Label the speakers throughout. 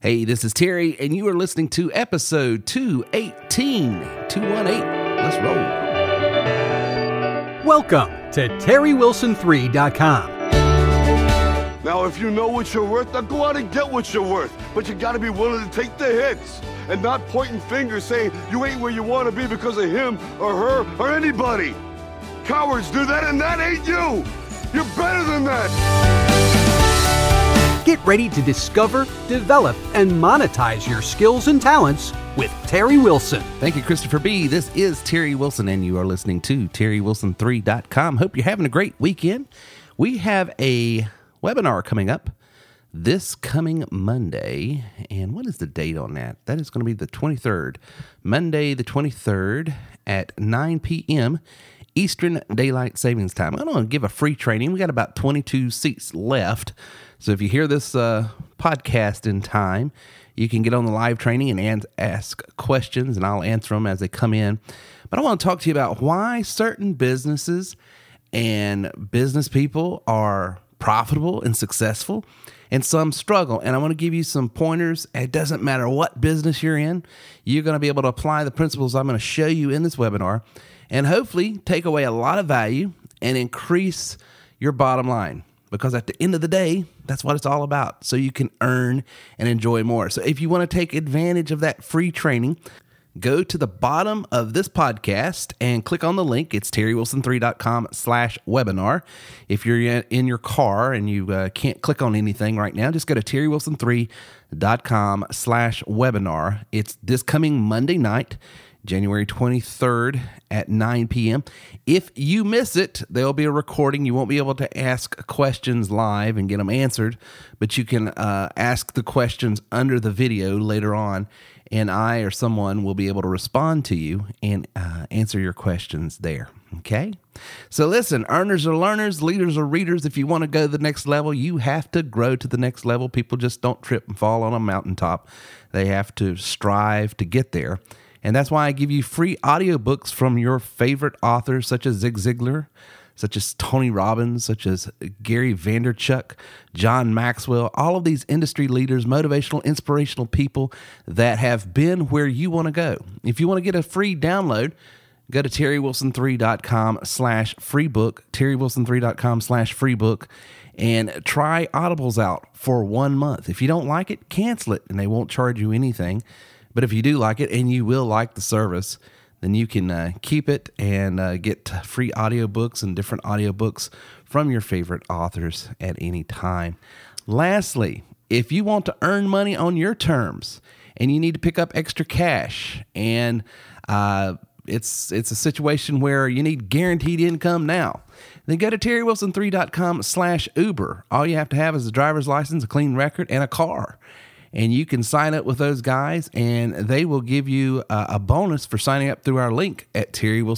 Speaker 1: Hey, this is Terry, and you are listening to episode 218. Let's roll.
Speaker 2: Welcome to TerryWilson3.com.
Speaker 3: Now, if you know what you're worth, now go out and get what you're worth. But you gotta be willing to take the hits and not pointing fingers saying you ain't where you wanna be because of him or her or anybody. Cowards do that, and that ain't you. You're better than that.
Speaker 2: Get ready to discover, develop, and monetize your skills and talents with Terry Wilson.
Speaker 1: Thank you, Christopher B. This is Terry Wilson, and you are listening to TerryWilson3.com. Hope you're having a great weekend. We have a webinar coming up this coming Monday. And what is the date on that? That is going to be the 23rd. Monday the 23rd at 9 p.m. Eastern Daylight Savings Time. I'm going to give a free training. We got about 22 seats left. So if you hear this podcast in time, you can get on the live training and ask questions, and I'll answer them as they come in. But I want to talk to you about why certain businesses and business people are profitable and successful, and some struggle. And I want to give you some pointers. It doesn't matter what business you're in. You're going to be able to apply the principles I'm going to show you in this webinar and hopefully take away a lot of value and increase your bottom line. Because at the end of the day, that's what it's all about. So you can earn and enjoy more. So if you want to take advantage of that free training, go to the bottom of this podcast and click on the link. It's terrywilson3.com/webinar. If you're in your car and you can't click on anything right now, just go to terrywilson3.com/webinar. It's this coming Monday night, January 23rd at 9 p.m. If you miss it, there'll be a recording. You won't be able to ask questions live and get them answered, but you can ask the questions under the video later on, and I or someone will be able to respond to you and answer your questions there. Okay? So listen, earners are learners, leaders are readers. If you want to go to the next level, you have to grow to the next level. People just don't trip and fall on a mountaintop. They have to strive to get there. And that's why I give you free audiobooks from your favorite authors, such as Zig Ziglar, such as Tony Robbins, such as Gary Vaynerchuk, John Maxwell, all of these industry leaders, motivational, inspirational people that have been where you want to go. If you want to get a free download, go to terrywilson3.com/freebook, terrywilson3.com/freebook, and try Audibles out for 1 month. If you don't like it, cancel it, and they won't charge you anything. But if you do like it, and you will like the service, then you can keep it and get free audiobooks and different audiobooks from your favorite authors at any time. Lastly, if you want to earn money on your terms and you need to pick up extra cash, and it's a situation where you need guaranteed income now, then go to terrywilson3.com/Uber. All you have to have is a driver's license, a clean record, and a car. And you can sign up with those guys, and they will give you a bonus for signing up through our link at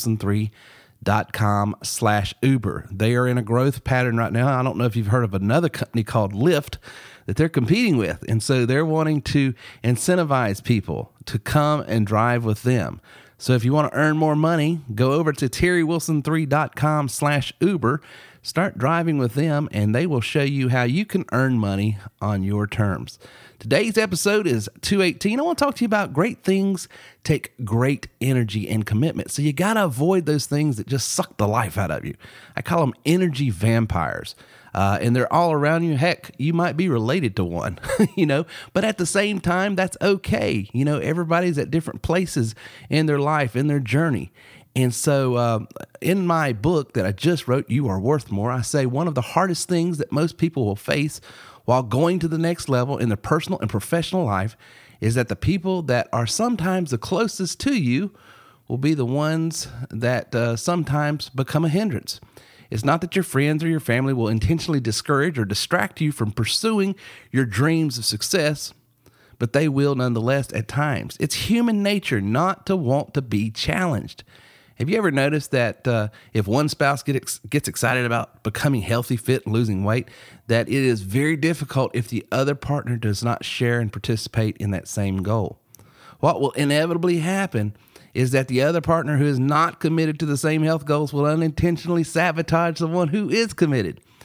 Speaker 1: terrywilson3.com/Uber. They are in a growth pattern right now. I don't know if you've heard of another company called Lyft that they're competing with. And so they're wanting to incentivize people to come and drive with them. So if you want to earn more money, go over to terrywilson3.com/Uber. Start driving with them, and they will show you how you can earn money on your terms. Today's episode is 218. I want to talk to you about great things take great energy and commitment. So you got to avoid those things that just suck the life out of you. I call them energy vampires. And they're all around you. Heck, you might be related to one, but at the same time, that's okay. Everybody's at different places in their life, in their journey. And so in my book that I just wrote, You Are Worth More, I say one of the hardest things that most people will face while going to the next level in their personal and professional life is that the people that are sometimes the closest to you will be the ones that sometimes become a hindrance. It's not that your friends or your family will intentionally discourage or distract you from pursuing your dreams of success, but they will nonetheless at times. It's human nature not to want to be challenged. Have you ever noticed that if one spouse gets excited about becoming healthy, fit, and losing weight, that it is very difficult if the other partner does not share and participate in that same goal? What will inevitably happen is that the other partner who is not committed to the same health goals will unintentionally sabotage the one who is committed.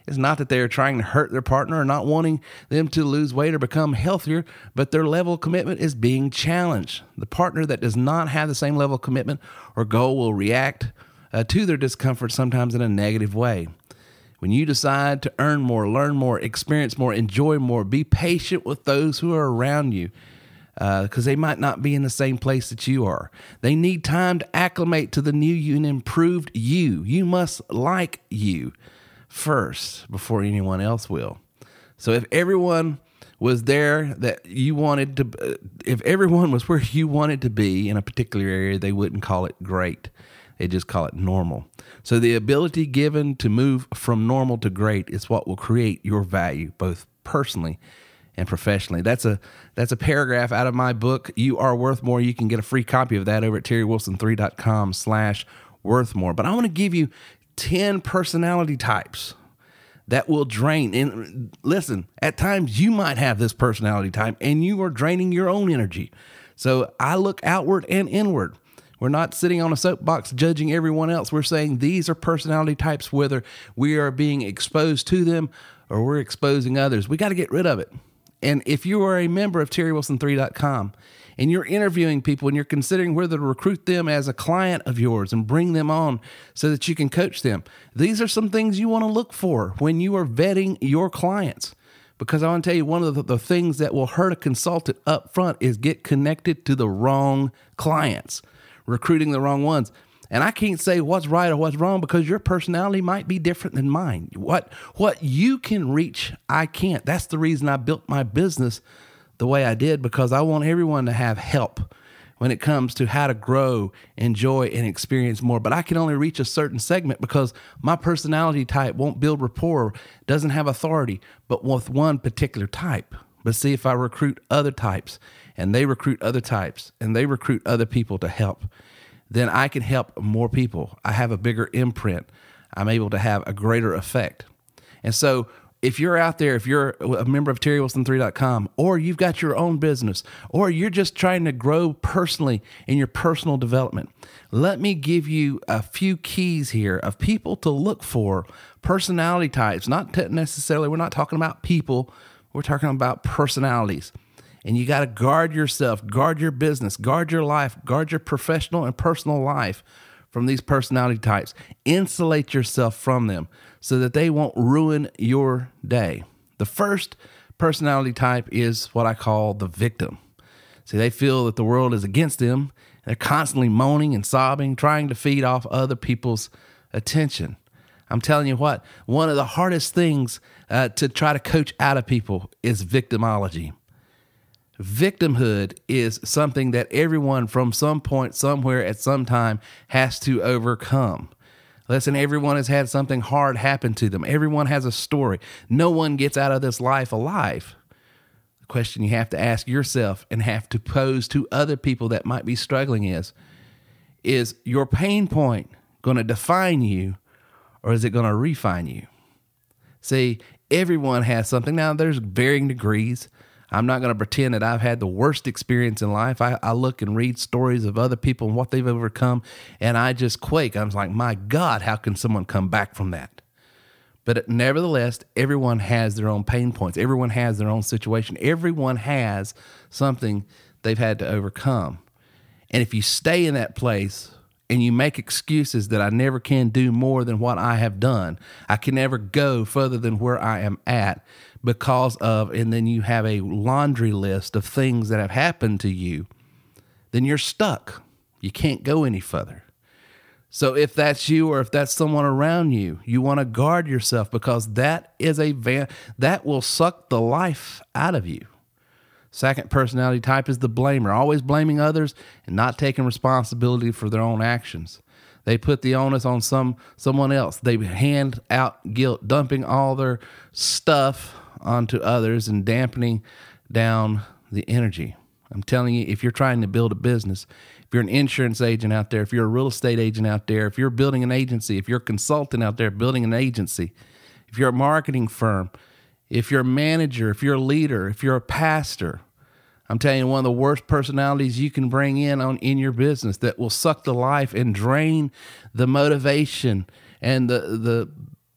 Speaker 1: It's not that they're trying to hurt their partner or not wanting them to lose weight or become healthier, but their level of commitment is being challenged. The partner that does not have the same level of commitment or goal will react to their discomfort sometimes in a negative way. When you decide to earn more, learn more, experience more, enjoy more, be patient with those who are around you, because they might not be in the same place that you are. They need time to acclimate to the new you and improved you. You must like you first before anyone else will. So if everyone was there that you wanted to, if everyone was where you wanted to be in a particular area, they wouldn't call it great. They just call it normal. So the ability given to move from normal to great is what will create your value, both personally and professionally. That's a paragraph out of my book, You Are Worth More. You can get a free copy of that over at terrywilson3.com/worthmore. But I want to give you 10 personality types that will drain. And listen, at times you might have this personality type and you are draining your own energy. So I look outward and inward. We're not sitting on a soapbox judging everyone else. We're saying these are personality types, whether we are being exposed to them or we're exposing others. We got to get rid of it. And if you are a member of terrywilson3.com and you're interviewing people and you're considering whether to recruit them as a client of yours and bring them on so that you can coach them, these are some things you want to look for when you are vetting your clients. Because I want to tell you, one of the things that will hurt a consultant up front is get connected to the wrong clients, recruiting the wrong ones. And I can't say what's right or what's wrong because your personality might be different than mine. What you can reach, I can't. That's the reason I built my business the way I did, because I want everyone to have help when it comes to how to grow, enjoy, and experience more. But I can only reach a certain segment because my personality type won't build rapport, doesn't have authority, but with one particular type. But see, if I recruit other types and they recruit other types and they recruit other people to help, then I can help more people. I have a bigger imprint. I'm able to have a greater effect. And so if you're out there, if you're a member of terrywilson3.com, or you've got your own business, or you're just trying to grow personally in your personal development, let me give you a few keys here of people to look for, personality types. Not necessarily, we're not talking about people, we're talking about personalities. And you got to guard yourself, guard your business, guard your life, guard your professional and personal life from these personality types. Insulate yourself from them so that they won't ruin your day. The first personality type is what I call the victim. See, they feel that the world is against them. They're constantly moaning and sobbing, trying to feed off other people's attention. I'm telling you what, one of the hardest things to try to coach out of people is victimology. Victimhood is something that everyone from some point, somewhere, at some time has to overcome. Listen, everyone has had something hard happen to them. Everyone has a story. No one gets out of this life alive. The question you have to ask yourself and have to pose to other people that might be struggling is your pain point going to define you, or is it going to refine you? See, everyone has something. Now, there's varying degrees. I'm not going to pretend that I've had the worst experience in life. I look and read stories of other people and what they've overcome, and I just quake. I'm like, my God, how can someone come back from that? But nevertheless, everyone has their own pain points. Everyone has their own situation. Everyone has something they've had to overcome. And if you stay in that place and you make excuses that I never can do more than what I have done, I can never go further than where I am at, because of, and then you have a laundry list of things that have happened to you, then you're stuck. You can't go any further. So if that's you, or if that's someone around you, you want to guard yourself, because that is that will suck the life out of you. Second personality type is the blamer, always blaming others and not taking responsibility for their own actions. They put the onus on someone else. They hand out guilt, dumping all their stuff onto others and dampening down the energy. I'm telling you, if you're trying to build a business, if you're an insurance agent out there, if you're a real estate agent out there, if you're building an agency, if you're a consultant out there building an agency, if you're a marketing firm, if you're a manager, if you're a leader, if you're a pastor, I'm telling you, one of the worst personalities you can bring in your business that will suck the life and drain the motivation and the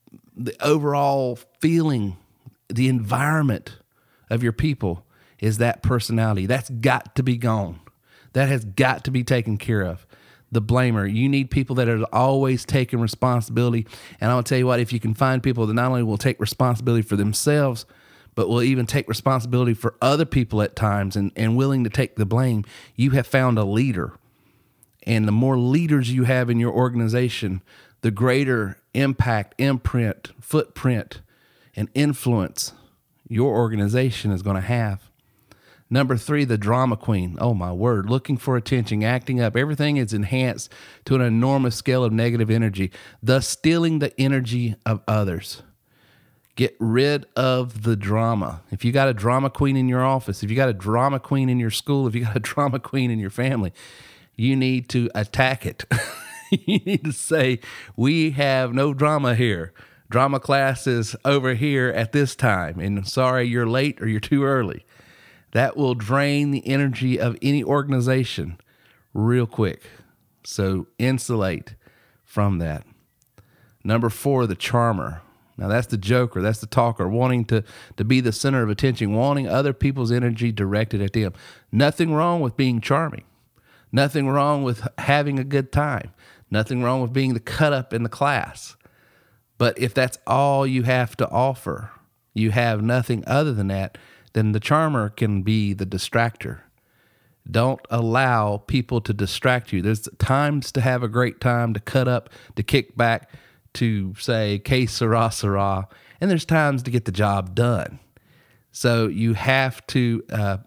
Speaker 1: the overall feeling, the environment of your people is that personality. That's got to be gone. That has got to be taken care of. The blamer. You need people that are always taking responsibility. And I'll tell you what, if you can find people that not only will take responsibility for themselves, but will even take responsibility for other people at times and willing to take the blame, you have found a leader. And the more leaders you have in your organization, the greater impact, imprint, footprint, and influence your organization is going to have. Number 3, the drama queen. Oh my word, looking for attention, acting up. Everything is enhanced to an enormous scale of negative energy, thus stealing the energy of others. Get rid of the drama. If you got a drama queen in your office, if you got a drama queen in your school, if you got a drama queen in your family, you need to attack it. You need to say, we have no drama here. Drama class is over here at this time, and sorry you're late or you're too early. That will drain the energy of any organization real quick. So insulate from that. Number 4, the charmer. Now that's the joker, that's the talker, wanting to be the center of attention, wanting other people's energy directed at them. Nothing wrong with being charming. Nothing wrong with having a good time. Nothing wrong with being the cut up in the class. But if that's all you have to offer, you have nothing other than that, then the charmer can be the distractor. Don't allow people to distract you. There's times to have a great time, to cut up, to kick back, to say, que sera, sera, and there's times to get the job done. So you have to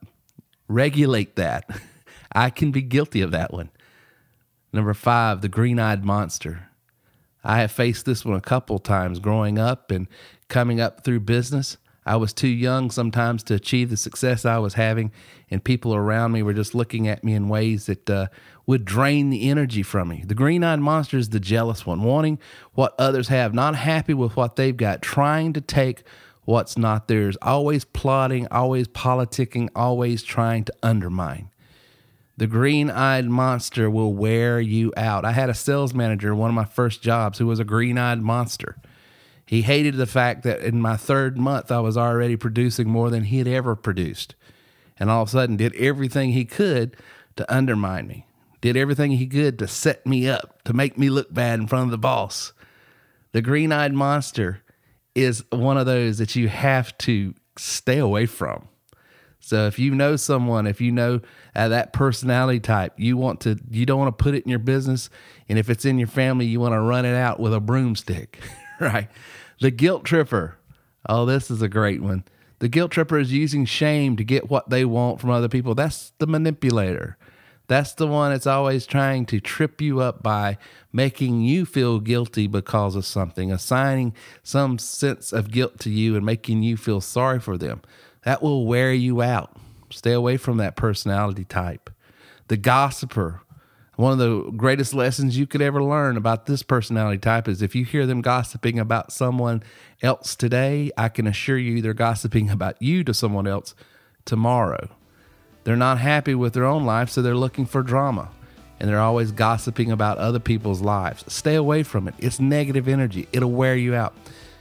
Speaker 1: regulate that. I can be guilty of that one. Number 5, the green-eyed monster. I have faced this one a couple times growing up and coming up through business. I was too young sometimes to achieve the success I was having, and people around me were just looking at me in ways that would drain the energy from me. The green-eyed monster is the jealous one, wanting what others have, not happy with what they've got, trying to take what's not theirs, always plotting, always politicking, always trying to undermine. The green-eyed monster will wear you out. I had a sales manager, one of my first jobs, who was a green-eyed monster. He hated the fact that in my 3rd month, I was already producing more than he had ever produced. And all of a sudden did everything he could to undermine me. Did everything he could to set me up, to make me look bad in front of the boss. The green-eyed monster is one of those that you have to stay away from. So if you know someone, if you know that personality type, you don't want to put it in your business. And if it's in your family, you want to run it out with a broomstick. Right. The guilt tripper. Oh, this is a great one. The guilt tripper is using shame to get what they want from other people. That's the manipulator. That's the one that's always trying to trip you up by making you feel guilty because of something, assigning some sense of guilt to you and making you feel sorry for them. That will wear you out. Stay away from that personality type. The gossiper. One of the greatest lessons you could ever learn about this personality type is if you hear them gossiping about someone else today, I can assure you they're gossiping about you to someone else tomorrow. They're not happy with their own life, so they're looking for drama. And they're always gossiping about other people's lives. Stay away from it. It's negative energy. It'll wear you out.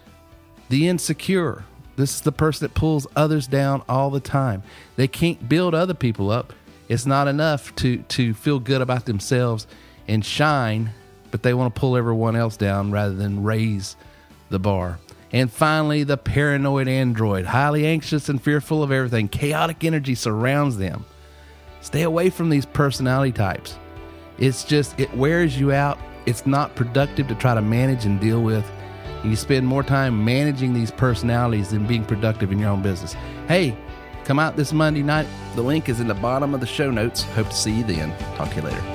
Speaker 1: The insecure. This is the person that pulls others down all the time. They can't build other people up. It's not enough to feel good about themselves and shine, but they want to pull everyone else down rather than raise the bar. And finally, the paranoid android, highly anxious and fearful of everything. Chaotic energy surrounds them. Stay away from these personality types. It wears you out. It's not productive to try to manage and deal with. You spend more time managing these personalities than being productive in your own business. Hey, come out this Monday night. The link is in the bottom of the show notes. Hope to see you then. Talk to you later.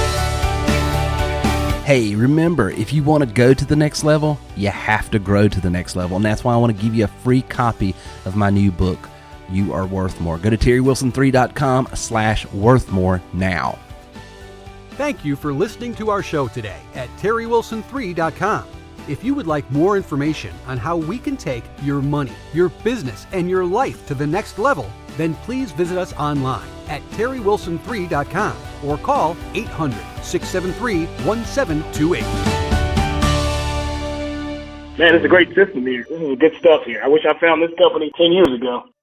Speaker 1: Hey, remember, if you want to go to the next level, you have to grow to the next level. And that's why I want to give you a free copy of my new book, You Are Worth More. Go to TerryWilson3.com/worthmore now.
Speaker 2: Thank you for listening to our show today at TerryWilson3.com. If you would like more information on how we can take your money, your business, and your life to the next level, then please visit us online at TerryWilson3.com or call 800-673-1728.
Speaker 4: Man, it's a great system here. This is good stuff here. I wish I found this company 10 years ago.